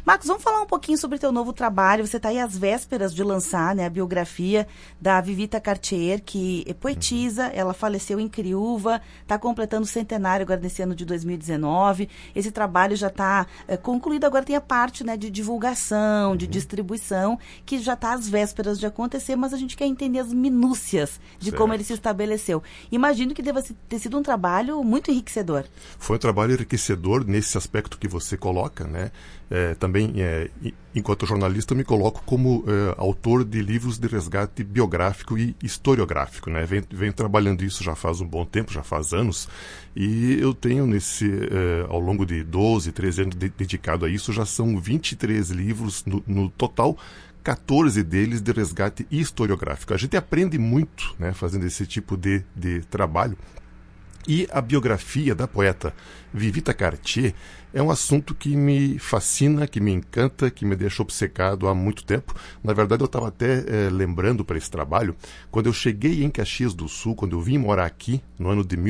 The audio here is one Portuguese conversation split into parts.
Marcos, vamos falar um pouquinho sobre o teu novo trabalho. Você está aí às vésperas de lançar, né, a biografia da Vivita Cartier, que é poetisa, ela faleceu em Criúva, está completando o centenário agora nesse ano de 2019. Esse trabalho já está concluído, agora tem a parte, né, de divulgação, de distribuição, que já está às vésperas de acontecer, mas a gente quer entender as minúcias de como ele se estabeleceu. Imagino que deva ter sido um trabalho muito enriquecedor. Foi um trabalho enriquecedor nesse aspecto que você coloca, né? Também, enquanto jornalista, eu me coloco como autor de livros de resgate biográfico e historiográfico, né? Venho trabalhando isso já faz um bom tempo, já faz anos, e eu tenho ao longo de 12, 13 anos dedicado a isso, já são 23 livros no total, 14 deles de resgate historiográfico. A gente aprende muito, né, fazendo esse tipo de trabalho. E a biografia da poeta Vivita Cartier é um assunto que me fascina, que me encanta, que me deixa obcecado há muito tempo. Na verdade, eu estava até lembrando para esse trabalho, quando eu cheguei em Caxias do Sul, quando eu vim morar aqui, no ano de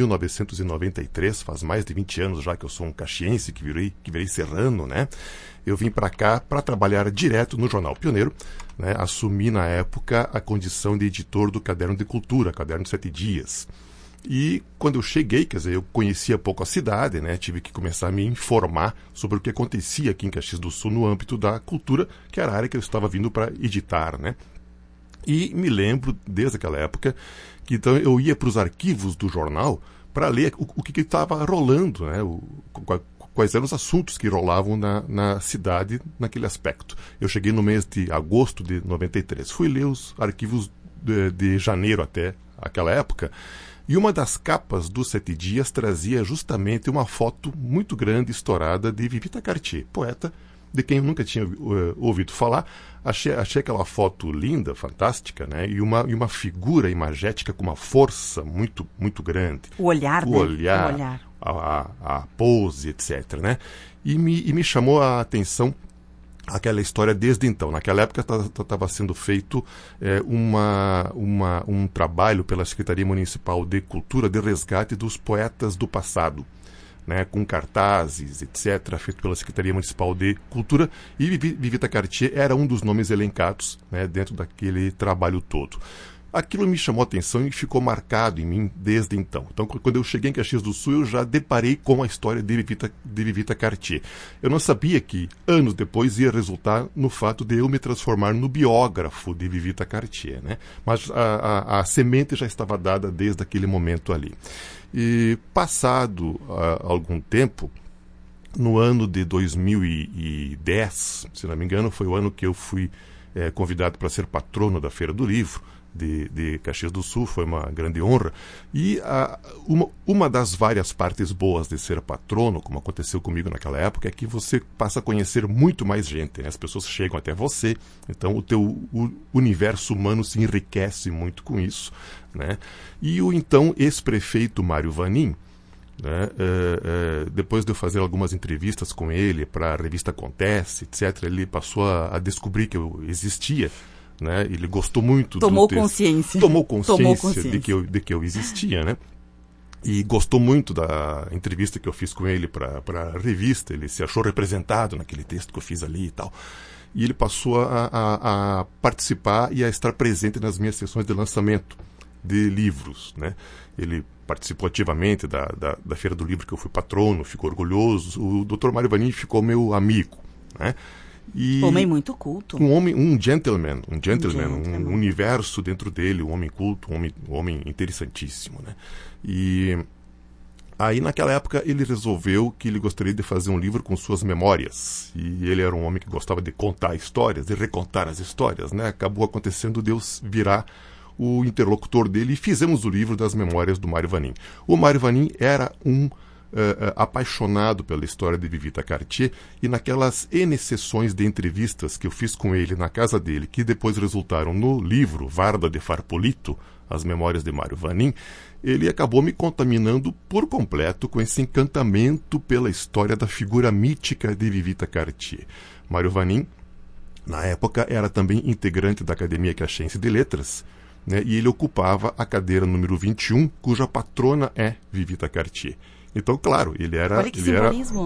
1993, faz mais de 20 anos já que eu sou um caxiense, que virei serrano, né? Eu vim para cá para trabalhar direto no Jornal Pioneiro, né? Assumi na época a condição de editor do Caderno de Cultura, Caderno de 7 Dias. E quando eu cheguei, quer dizer, eu conhecia pouco a cidade, né? Tive que começar a me informar sobre o que acontecia aqui em Caxias do Sul no âmbito da cultura, que era a área que eu estava vindo para editar, né? E me lembro, desde aquela época, que então eu ia para os arquivos do jornal para ler o que estava rolando, né? Quais eram os assuntos que rolavam na cidade naquele aspecto. Eu cheguei no mês de agosto de 93. Fui ler os arquivos de janeiro até aquela época. E uma das capas dos 7 Dias trazia justamente uma foto muito grande, estourada, de Vivita Cartier, poeta de quem eu nunca tinha ouvido falar. Achei aquela foto linda, fantástica, né? E uma figura imagética com uma força muito, muito grande. O olhar, né? O olhar. A pose, etc., né? E me chamou a atenção aquela história desde então. Naquela época estava sendo feito um trabalho pela Secretaria Municipal de Cultura de resgate dos poetas do passado, né, com cartazes, etc., feito pela Secretaria Municipal de Cultura, e Vivita Cartier era um dos nomes elencados, né, dentro daquele trabalho todo. Aquilo me chamou a atenção e ficou marcado em mim desde então. Então, quando eu cheguei em Caxias do Sul, eu já deparei com a história de Vivita Cartier. Eu não sabia que, anos depois, ia resultar no fato de eu me transformar no biógrafo de Vivita Cartier, né? Mas a semente já estava dada desde aquele momento ali. E, passado algum tempo, no ano de 2010, se não me engano, foi o ano que eu fui convidado para ser patrono da Feira do Livro, de Caxias do Sul. Foi uma grande honra. E uma das várias partes boas de ser patrono, como aconteceu comigo naquela época, é que você passa a conhecer muito mais gente, né? As pessoas chegam até você, então o teu universo humano se enriquece muito com isso, né? E o então ex-prefeito Mário Vanin, né, depois de eu fazer algumas entrevistas com ele para a revista Acontece, etc., ele passou a descobrir que eu existia, né? Ele gostou muito Tomou consciência de que eu existia, né? E gostou muito da entrevista que eu fiz com ele para a revista. Ele se achou representado naquele texto que eu fiz ali e tal. E ele passou a participar e a estar presente nas minhas sessões de lançamento de livros, né? Ele participou ativamente da Feira do Livro, que eu fui patrono, ficou orgulhoso. O Dr. Mário Vanin ficou meu amigo, né? Homem muito culto. Um gentleman, um universo dentro dele, um homem culto, um homem interessantíssimo, né? E aí, naquela época, ele resolveu que ele gostaria de fazer um livro com suas memórias. E ele era um homem que gostava de contar histórias, de recontar as histórias, né? Acabou acontecendo Deus virar o interlocutor dele e fizemos o livro das memórias do Mário Vanin. O Mário Vanin era um apaixonado pela história de Vivita Cartier, e naquelas N sessões de entrevistas que eu fiz com ele na casa dele, que depois resultaram no livro Varda de Farpolito, As Memórias de Mário Vanin, ele acabou me contaminando por completo com esse encantamento pela história da figura mítica de Vivita Cartier. Mário Vanin, na época, era também integrante da Academia Caxiense de Letras, né, e ele ocupava a cadeira número 21, cuja patrona é Vivita Cartier. Então, claro, ele era... Olha que simbolismo.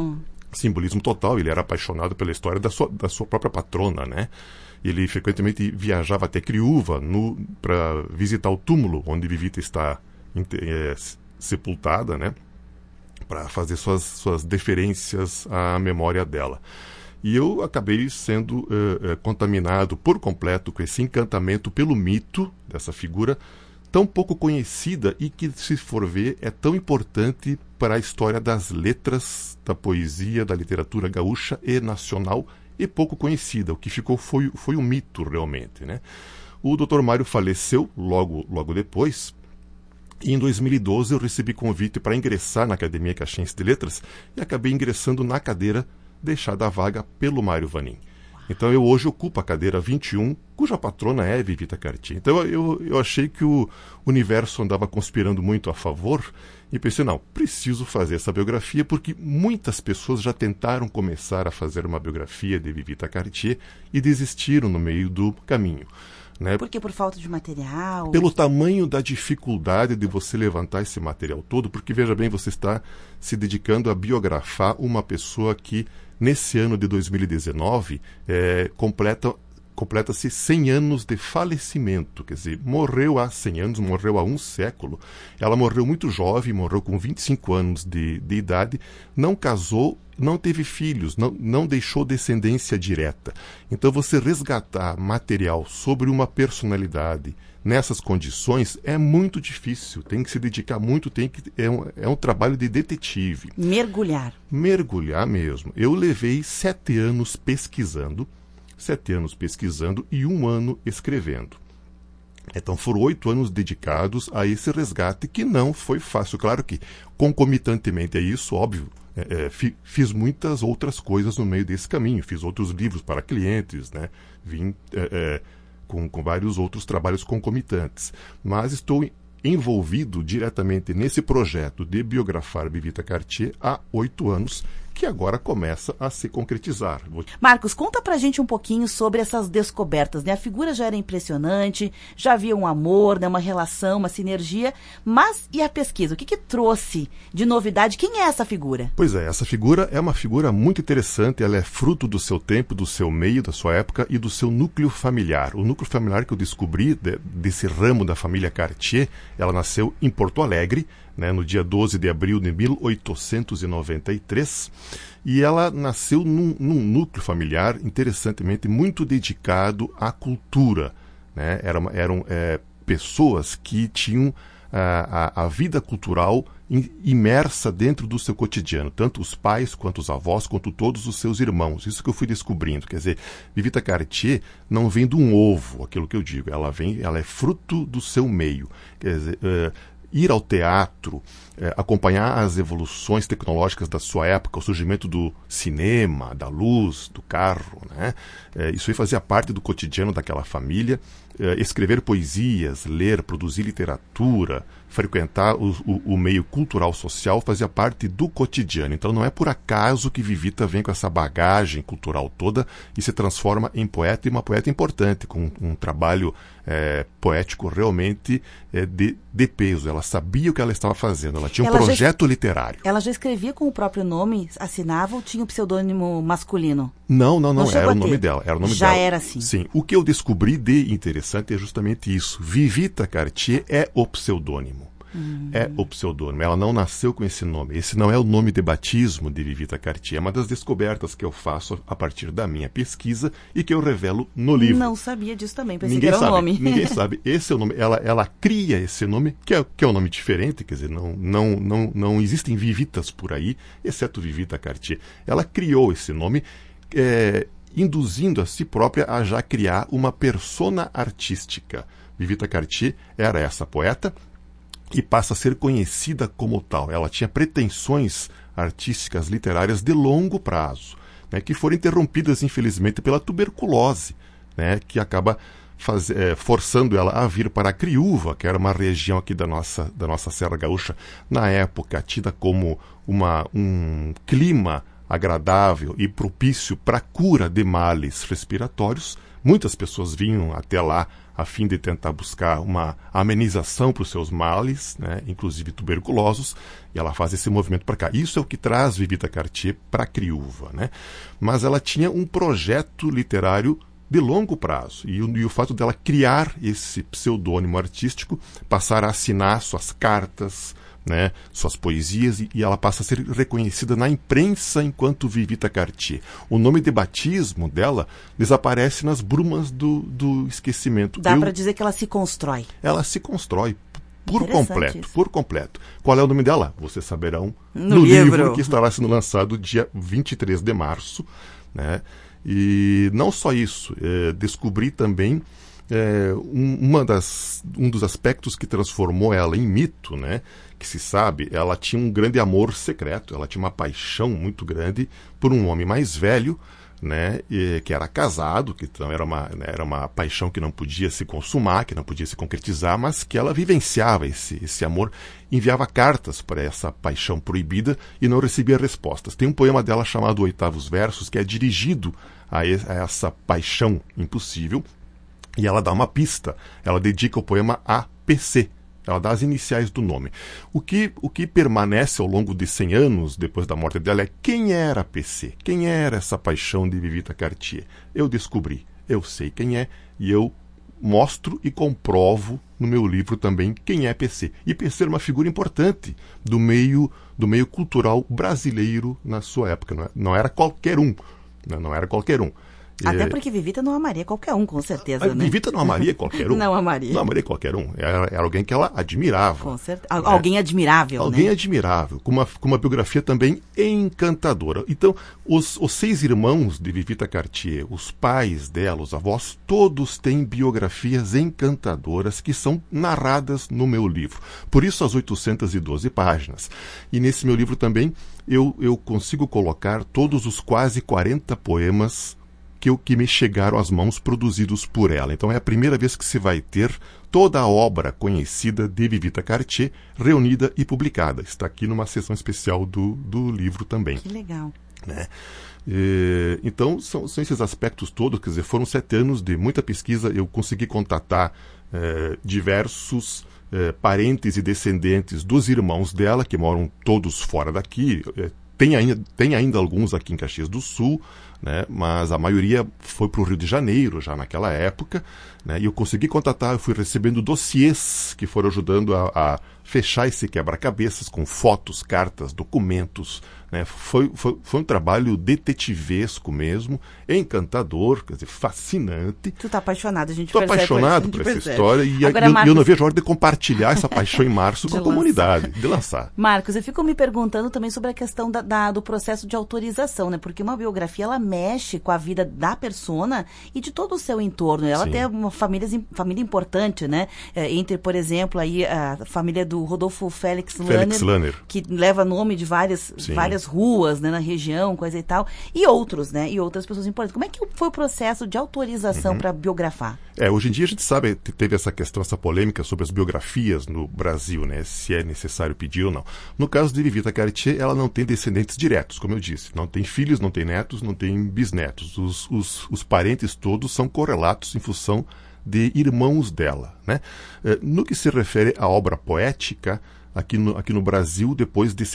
simbolismo total. Ele era apaixonado pela história da sua própria patrona, né? Ele frequentemente viajava até Criúva para visitar o túmulo onde Vivita está sepultada, né? Para fazer suas deferências à memória dela. E eu acabei sendo contaminado por completo com esse encantamento pelo mito dessa figura tão pouco conhecida e que, se for ver, é tão importante para a história das letras, da poesia, da literatura gaúcha e nacional, e pouco conhecida. O que ficou foi um mito, realmente, né? O Dr. Mário faleceu logo depois, e em 2012 eu recebi convite para ingressar na Academia Caxiense de Letras e acabei ingressando na cadeira deixada a vaga pelo Mário Vanin. Então eu hoje ocupo a cadeira 21, cuja patrona é Vivita Cartier. Então eu achei que o universo andava conspirando muito a favor e pensei, não, preciso fazer essa biografia porque muitas pessoas já tentaram começar a fazer uma biografia de Vivita Cartier e desistiram no meio do caminho. Né? Porque por falta de material? Pelo tamanho da dificuldade de você levantar esse material todo, porque, veja bem, você está se dedicando a biografar uma pessoa que, nesse ano de 2019, completa-se 100 anos de falecimento. Quer dizer, morreu há 100 anos, morreu há um século. Ela morreu muito jovem, morreu com 25 anos de idade, não casou, não teve filhos, não deixou descendência direta. Então, você resgatar material sobre uma personalidade nessas condições é muito difícil. Tem que se dedicar muito, é um trabalho de detetive. Mergulhar. Mergulhar mesmo. Eu levei 7 anos pesquisando e 1 ano escrevendo. Então foram 8 anos dedicados a esse resgate que não foi fácil. Claro que, concomitantemente a isso, óbvio, fiz muitas outras coisas no meio desse caminho. Fiz outros livros para clientes, né? Vim com vários outros trabalhos concomitantes. Mas estou envolvido diretamente nesse projeto de biografar Vivita Cartier há 8 anos, que agora começa a se concretizar. Marcos, conta pra gente um pouquinho sobre essas descobertas, né? A figura já era impressionante, já havia um amor, né? Uma relação, uma sinergia, mas e a pesquisa? O que trouxe de novidade? Quem é essa figura? Pois é, essa figura é uma figura muito interessante, ela é fruto do seu tempo, do seu meio, da sua época e do seu núcleo familiar. O núcleo familiar que eu descobri desse ramo da família Cartier, ela nasceu em Porto Alegre, né, no dia 12 de abril de 1893, e ela nasceu num núcleo familiar, interessantemente, muito dedicado à cultura. Né? Eram pessoas que tinham a vida cultural imersa dentro do seu cotidiano, tanto os pais, quanto os avós, quanto todos os seus irmãos. Isso que eu fui descobrindo. Quer dizer, Vivita Cartier não vem de um ovo, aquilo que eu digo. Ela é fruto do seu meio. Quer dizer, ir ao teatro, acompanhar as evoluções tecnológicas da sua época, o surgimento do cinema, da luz, do carro, né? Isso aí fazia parte do cotidiano daquela família. Escrever poesias, ler, produzir literatura, frequentar o meio cultural social fazia parte do cotidiano. Então não é por acaso que Vivita vem com essa bagagem cultural toda e se transforma em poeta, e uma poeta importante, com um trabalho poético realmente de peso. Ela sabia o que ela estava fazendo, ela tinha um projeto literário. Ela já escrevia com o próprio nome, assinava, ou tinha um pseudônimo masculino? Não, era o nome dela. Já era assim? Sim. O que eu descobri de interessante é justamente isso. Vivita Cartier é o pseudônimo. É o pseudônimo. Ela não nasceu com esse nome. Esse não é o nome de batismo de Vivita Cartier. É uma das descobertas que eu faço a partir da minha pesquisa e que eu revelo no livro. Não sabia disso também, pensei que era o nome. Ninguém sabe. Esse é o nome. Ela cria esse nome, que é um nome diferente, quer dizer, não existem Vivitas por aí, exceto Vivita Cartier. Ela criou esse nome, induzindo a si própria a já criar uma persona artística. Vivita Cartier era essa poeta e passa a ser conhecida como tal. Ela tinha pretensões artísticas, literárias de longo prazo, né, que foram interrompidas, infelizmente, pela tuberculose, né, que acaba forçando ela a vir para a Criúva, que era uma região aqui da nossa Serra Gaúcha, na época tida como um clima agradável e propício para a cura de males respiratórios. Muitas pessoas vinham até lá a fim de tentar buscar uma amenização para os seus males, né, inclusive tuberculosos, e ela faz esse movimento para cá. Isso é o que traz Vivita Cartier para a Criúva, né? Mas ela tinha um projeto literário de longo prazo, e o fato dela criar esse pseudônimo artístico, passar a assinar suas cartas, né, suas poesias, e ela passa a ser reconhecida na imprensa enquanto Vivita Cartier. O nome de batismo dela desaparece nas brumas do esquecimento. Dá para dizer que ela se constrói. Ela se constrói por completo. Qual é o nome dela? Vocês saberão no livro que estará sendo lançado dia 23 de março, né? E não só isso, descobri também um dos aspectos que transformou ela em mito, né? Que se sabe, ela tinha um grande amor secreto, ela tinha uma paixão muito grande por um homem mais velho, né? Que era casado, que então era uma paixão que não podia se consumar, que não podia se concretizar, mas que ela vivenciava esse amor, enviava cartas para essa paixão proibida e não recebia respostas. Tem um poema dela chamado Oitavos Versos, que é dirigido a essa paixão impossível, e ela dá uma pista, ela dedica o poema a PC. Ela dá as iniciais do nome. O que permanece ao longo de 100 anos depois da morte dela é quem era a PC, quem era essa paixão de Vivita Cartier. Eu descobri, eu sei quem é, e eu mostro e comprovo no meu livro também quem é PC. E PC era uma figura importante do meio cultural brasileiro na sua época. Não era qualquer um. Não era qualquer um. Até porque Vivita não amaria qualquer um, com certeza, né? Vivita não amaria qualquer um. Não amaria. Não amaria qualquer um. Era alguém que ela admirava. Com certeza. Alguém admirável, alguém né? admirável, com uma biografia também encantadora. Então, os 6 irmãos de Vivita Cartier, os pais dela, os avós, todos têm biografias encantadoras que são narradas no meu livro. Por isso as 812 páginas. E nesse meu livro também eu consigo colocar todos os quase 40 poemas que me chegaram às mãos produzidos por ela. Então é a primeira vez que se vai ter toda a obra conhecida de Vivita Cartier reunida e publicada. Está aqui numa seção especial do livro também. Que legal. Né? Então são esses aspectos todos, quer dizer, foram 7 anos de muita pesquisa. Eu consegui contatar diversos parentes e descendentes dos irmãos dela, que moram todos fora daqui. Tem ainda alguns aqui em Caxias do Sul, né, mas a maioria foi para o Rio de Janeiro já naquela época, né, e eu consegui contatar, eu fui recebendo dossiês que foram ajudando a fechar esse quebra-cabeças com fotos, cartas, documentos, né. Foi um trabalho detetivesco mesmo, encantador, quer dizer, fascinante. Tu tá apaixonado, a gente percebe. Estou apaixonado por essa história e eu não vejo a hora de compartilhar essa paixão em março com a comunidade, de lançar. Marcos, eu fico me perguntando também sobre a questão do processo de autorização, né? Porque uma biografia, ela mexe com a vida da persona e de todo o seu entorno. Ela tem uma família importante, né? Entre, por exemplo, aí a família do Rodolfo Félix Lanner, que leva nome de várias ruas, né, na região, coisa e tal, e outros, né? E outras pessoas importantes. Como é que foi o processo de autorização para biografar? Hoje em dia a gente sabe, teve essa questão, essa polêmica sobre as biografias no Brasil, né? Se é necessário pedir ou não. No caso de Vivita Cartier, ela não tem descendentes diretos, como eu disse. Não tem filhos, não tem netos, não tem bisnetos. Os parentes todos são correlatos em função de irmãos dela, né? No que se refere à obra poética, aqui no Brasil, depois de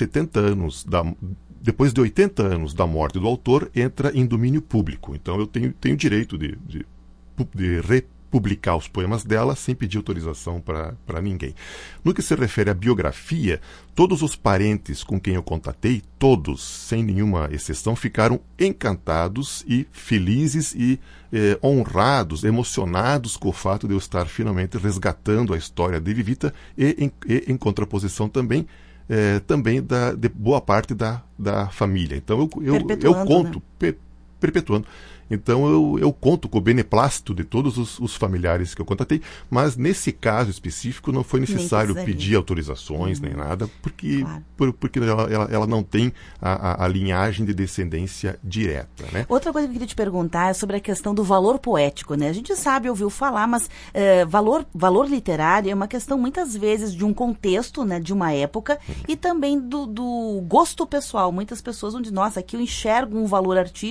80 anos da morte do autor, entra em domínio público. Então eu tenho direito de republicar os poemas dela sem pedir autorização para ninguém. No que se refere à biografia, todos os parentes com quem eu contatei, todos, sem nenhuma exceção, ficaram encantados e felizes e honrados, emocionados com o fato de eu estar finalmente resgatando a história de Vivita e em contraposição também de boa parte da família. Então eu conto, né? Perpetuando. Então eu conto com o beneplácito de todos os familiares que eu contatei, mas nesse caso específico não foi necessário pedir autorizações nem nada, porque ela não tem a linhagem de descendência direta, né? Outra coisa que eu queria te perguntar é sobre a questão do valor poético, né? A gente sabe, ouviu falar, mas valor literário é uma questão muitas vezes de um contexto, né, de uma época, e também do gosto pessoal. Muitas pessoas onde, nossa, aqui eu enxergo um valor artístico, outras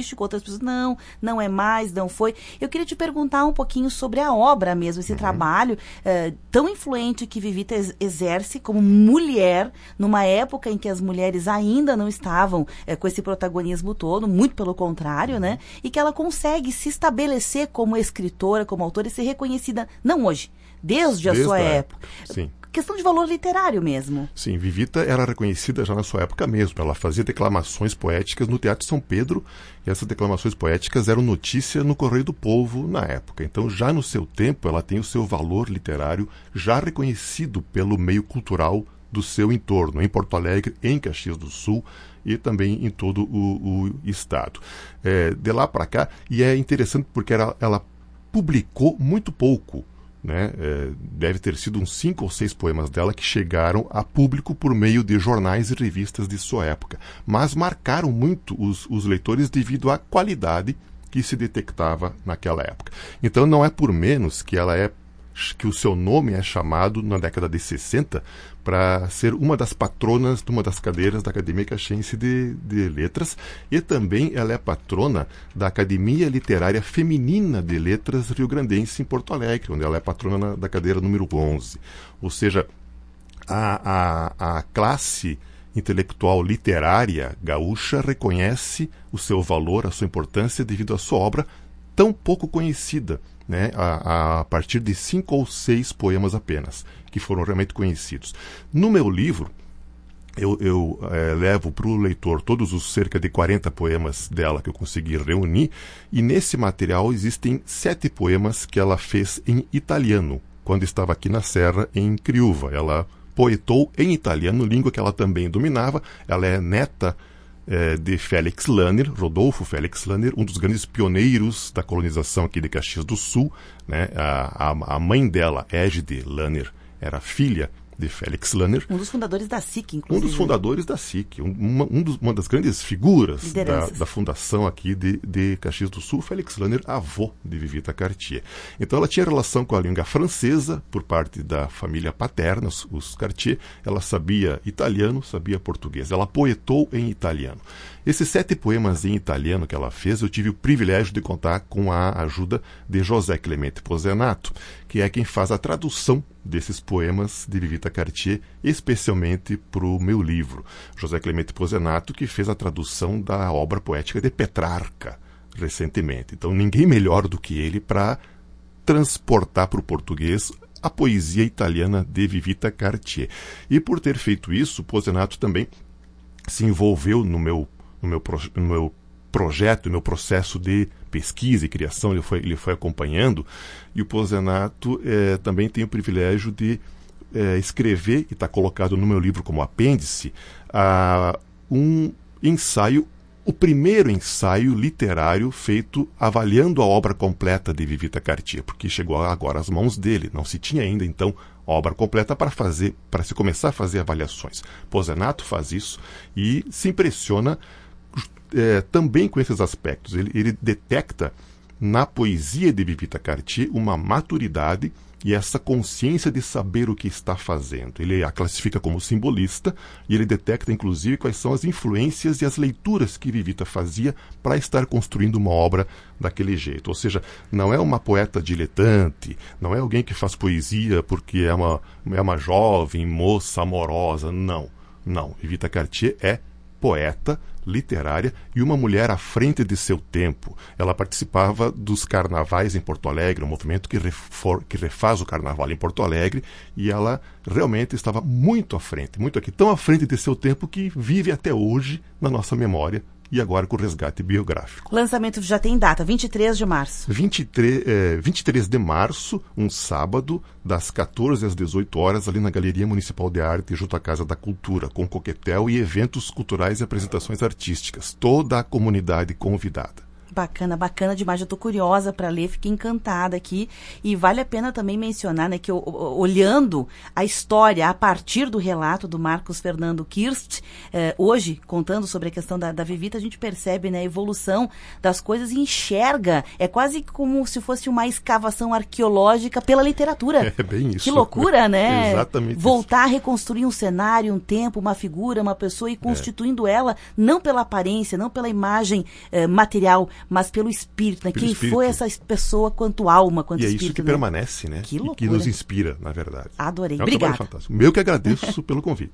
as pessoas, não é mais, não foi. Eu queria te perguntar um pouquinho sobre a obra mesmo, esse trabalho tão influente que Vivita exerce como mulher, numa época em que as mulheres ainda não estavam com esse protagonismo todo, muito pelo contrário, né? E que ela consegue se estabelecer como escritora, como autora e ser reconhecida, não hoje, desde a sua época. Sim. Questão de valor literário mesmo. Sim, Vivita era reconhecida já na sua época mesmo. Ela fazia declamações poéticas no Teatro São Pedro, e essas declamações poéticas eram notícia no Correio do Povo na época. Então, já no seu tempo, ela tem o seu valor literário já reconhecido pelo meio cultural do seu entorno, em Porto Alegre, em Caxias do Sul e também em todo o estado. De lá para cá, e é interessante porque ela publicou muito pouco, né? Deve ter sido uns 5 ou 6 poemas dela que chegaram a público por meio de jornais e revistas de sua época, mas marcaram muito os leitores devido à qualidade que se detectava naquela época. Então não é por menos que que o seu nome é chamado na década de 60 para ser uma das patronas de uma das cadeiras da Academia Caxiense de Letras, e também ela é patrona da Academia Literária Feminina de Letras Rio-Grandense em Porto Alegre, onde ela é patrona da cadeira número 11. Ou seja, a classe intelectual literária gaúcha reconhece o seu valor, a sua importância devido à sua obra tão pouco conhecida, né, a partir de 5 ou 6 poemas apenas, que foram realmente conhecidos. No meu livro, eu levo para o leitor todos os cerca de 40 poemas dela que eu consegui reunir, e nesse material existem 7 poemas que ela fez em italiano, quando estava aqui na Serra, em Criúva. Ela poetou em italiano, língua que ela também dominava. Ela é neta de Félix Lanner, Rodolfo Félix Lanner, um dos grandes pioneiros da colonização aqui de Caxias do Sul, né? A mãe dela, Égide Lanner, era filha de Félix Lanner. Um dos fundadores da SIC, inclusive. Um dos fundadores da SIC, uma das grandes figuras da fundação aqui de Caxias do Sul, Félix Lanner, avô de Vivita Cartier. Então ela tinha relação com a língua francesa, por parte da família paterna, os Cartier. Ela sabia italiano, sabia português. Ela poetou em italiano. Esses 7 poemas em italiano que ela fez, eu tive o privilégio de contar com a ajuda de José Clemente Pozenato, que é quem faz a tradução desses poemas de Vivita Cartier, especialmente para o meu livro. José Clemente Pozenato, que fez a tradução da obra poética de Petrarca, recentemente. Então, ninguém melhor do que ele para transportar para o português a poesia italiana de Vivita Cartier. E por ter feito isso, Pozenato também se envolveu no meu projeto, no meu processo de pesquisa e criação. Ele foi acompanhando, e o Pozenato também tem o privilégio de escrever, e está colocado no meu livro como apêndice, um ensaio, o primeiro ensaio literário feito avaliando a obra completa de Vivita Cartier, porque chegou agora às mãos dele, não se tinha ainda então a obra completa para se começar a fazer avaliações. Pozenato faz isso e se impressiona também com esses aspectos. Ele detecta na poesia de Vivita Cartier uma maturidade e essa consciência de saber o que está fazendo. Ele a classifica como simbolista, e ele detecta inclusive quais são as influências e as leituras que Vivita fazia para estar construindo uma obra daquele jeito. Ou seja, não é uma poeta diletante, não é alguém que faz poesia porque é uma jovem moça amorosa. Não. Vivita Cartier é poeta, literária e uma mulher à frente de seu tempo. Ela participava dos carnavais em Porto Alegre, um movimento que refaz o carnaval em Porto Alegre, e ela realmente estava muito à frente, muito aqui, tão à frente de seu tempo que vive até hoje na nossa memória, e agora com o resgate biográfico. Lançamento já tem data, 23 de março. 23 de março, um sábado, das 14 às 18 horas, ali na Galeria Municipal de Arte, junto à Casa da Cultura, com coquetel e eventos culturais e apresentações artísticas. Toda a comunidade convidada. Bacana demais. Eu estou curiosa para ler, fiquei encantada aqui. E vale a pena também mencionar, né, que olhando a história a partir do relato do Marcos Fernando Kirst, hoje, contando sobre a questão da Vivita, a gente percebe, né, a evolução das coisas e enxerga. É quase como se fosse uma escavação arqueológica pela literatura. É bem isso. Que loucura, né? Exatamente. Voltar a reconstruir um cenário, um tempo, uma figura, uma pessoa e constituindo ela, não pela aparência, não pela imagem material, mas pelo espírito, né? Pelo Quem espírito. foi essa pessoa quanto alma, quanto E é espírito. isso que né? permanece, né? Que E loucura. que nos inspira, na verdade. Adorei. É um trabalho Obrigada. fantástico. Eu que agradeço pelo convite.